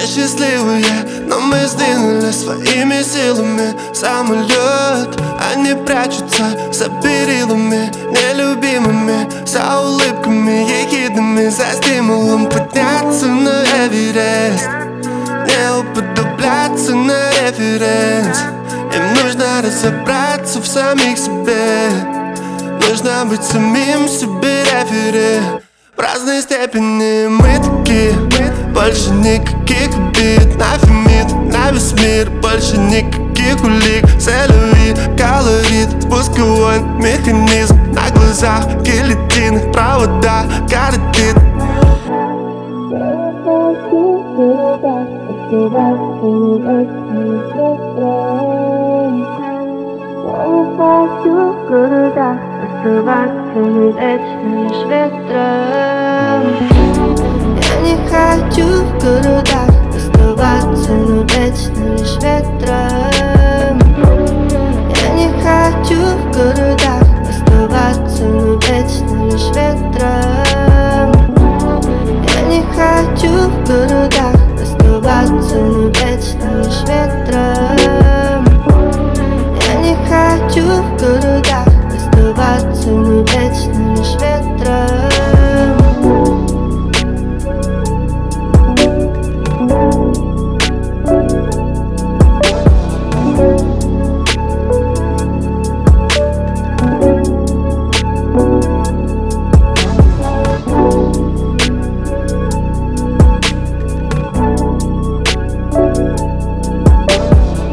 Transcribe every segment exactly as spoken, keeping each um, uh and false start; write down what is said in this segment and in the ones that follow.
счастливые, но мы сдвинули своими силами самолет. Они прячутся за перилами нелюбимыми, за улыбками ехидными, за стимулом подняться на Эверест, не уподобляться на референс. Им нужно разобраться в самих себе, нужно быть самим себе рефери. В разной степени мы такие, больше никаких обид. На фемид, на весь мир, больше никаких улик. Целевый колорит, спусковой механизм. На глазах гильотины, провода городит. Я не хочу в городах оставаться, но вечно лишь ветром. Я не хочу в городах оставаться, но вечно лишь ветром. Я не хочу в городах оставаться, но вечно лишь ветром. Я не хочу в городах оставаться, но вечно лишь ветром.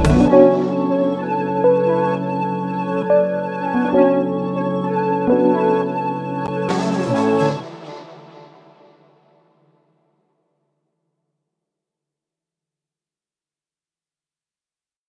Thank you.